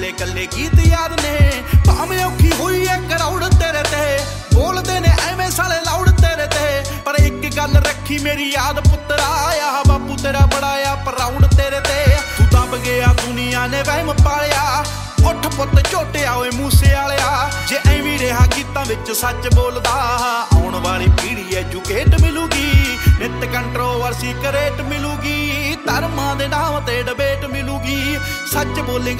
ਕੱਲੇ ਕੱਲੇ ਗੀਤ ਯਾਦ ਨੇ ਭਾਵੇਂ ਔਖੀ ਹੋਈ ਐ ਕਰਾਉੜ ਤੇਰੇ ਤੇ ਬੋਲਦੇ ਨੇ ਐਵੇਂ ਸਾਲੇ ਲਾਉੜ ਤੇਰੇ ਤੇ ਪਰ ਇੱਕ ਗੱਲ ਰੱਖੀ ਮੇਰੀ ਯਾਦ ਪੁੱਤਰਾ ਆ ਬਾਪੂ ਤੇਰਾ ਬੜਾ ਆ ਪ੍ਰਾਊਡ ਤੇਰੇ ਤੇ ਤੂੰ ਦਬ ਗਿਆ ਦੁਨੀਆ ਨੇ ਵਹਿਮ ਪਾਲਿਆ ਉੱਠ ਪੁੱਤ ਝੋਟਿਆ ਓਏ ਮੂਸੇ ਵਾਲਿਆ ਜੇ ਐਵੇਂ ਰਿਹਾ ਗੀਤਾਂ ਵਿੱਚ ਸੱਚ ਬੋਲਦਾ ਆਉਣ ਵਾਲੀ ਪੀੜ੍ਹੀ ਐਜੂਕੇਟ ਮਿਲੂਗੀ ਨਿੱਤ ਕੰਟਰੋਵਰਸੀ ਕਰੇਟ ਮਿਲੂਗੀ ਧਰਮਾਂ ਦੇ ਨਾਮ ਤੇ ਡਿਬੇਟ ਮਿਲੂਗੀ ਸੱਚ ਬੋਲੇ